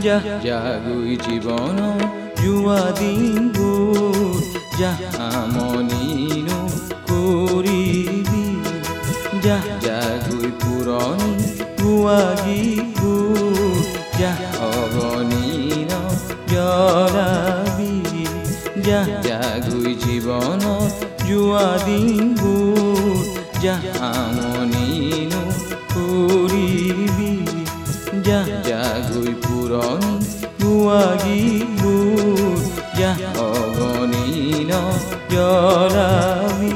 যাগৈ জীৱন যোৱা দিনবোৰ আমনিনো কৰিবি যাগৈ পুৰণি গোৱা গীতবোৰ অগণিন জ্বলাবি যাগৈ জীৱনত যোৱা দিনবোৰ আমনিনো কৰিবি যাগৈ পুৰণি গোৱা গীতবোৰ অগণিন জ্বলাবি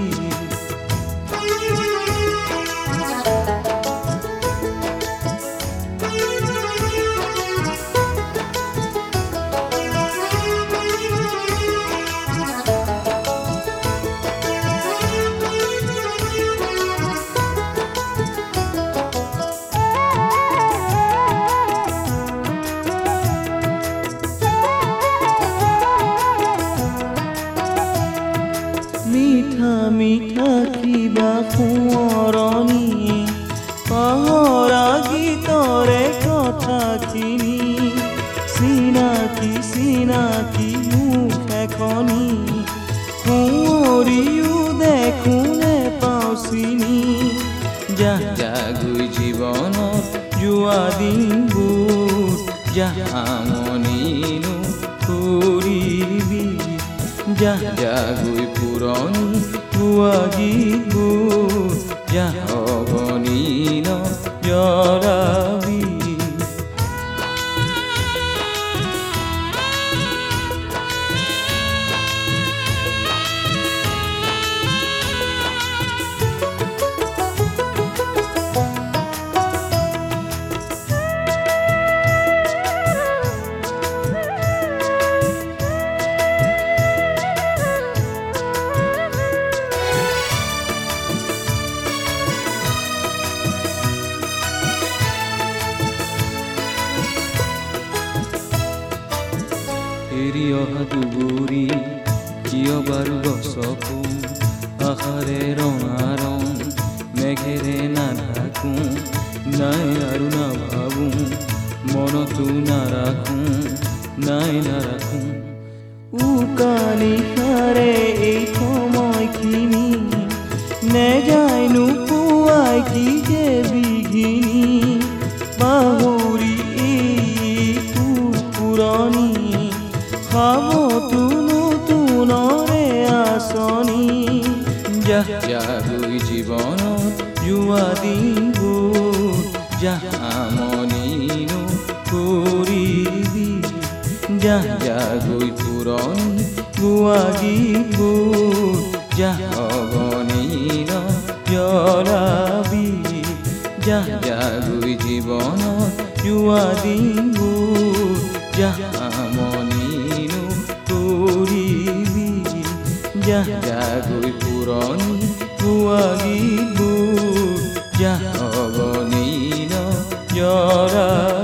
মিঠা মিঠা কিবা সোঁৱৰণি পাহৰা গীতৰে কথাখিনি চিনাকি চিনাকি মুখ এখনি সোঁৱৰিও দেখোঁ নেপাওঁ চিনি যাগৈ জীৱনত যোৱা দিনবোৰ আমনিনো কৰিবি যাগৈ পুৰণি গোৱা গীতবোৰ অগণিন জ্বলাবি এৰি অহা দুবৰি কিয় বাৰু গছকো আশাৰে ৰঙা ৰং মেঘেৰে নাঢাকোঁ নাই আৰু নাভাবোঁ মনতো নাৰাখোঁ উকা নিশাৰে এই সময়খিনি নেযায়নো পুৱাই কি যে বিঘিনি পাহৰি এই পুৰণি খাবতো নতুনৰে আঁচনি যাগৈ জীৱনত যোৱা দিনবোৰ আমনিনো কৰিবি যাগৈ পুৰণি গোৱা গীতবোৰ অগণিন জ্বলাবি যাগৈ জীৱনত যোৱা দিনবোৰ আমনিনো কৰিবি যাগৈ পুৰণি গোৱা গীতবোৰ অগণিন জ্বলাবি